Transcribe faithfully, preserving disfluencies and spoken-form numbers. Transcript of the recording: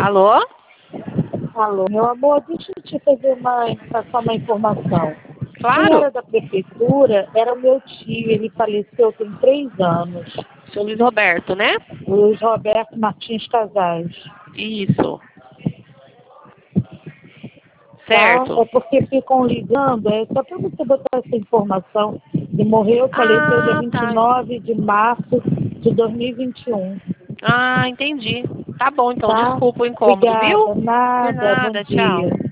Alô? Alô, meu amor, deixa eu te fazer uma, passar uma informação. Quem Claro. era da prefeitura era o meu tio, ele faleceu tem três anos. Seu Luiz Roberto, né? Luiz Roberto Martins Casais. Isso. Tá? Certo. É porque ficam ligando, é só para você botar essa informação. Ele morreu, faleceu dia Ah, vinte e tá. nove de março de dois mil e vinte e um. Ah, entendi. Tá bom, então Tá? desculpa o incômodo, viu? Obrigada, Por nada, bom nada, tchau. dia.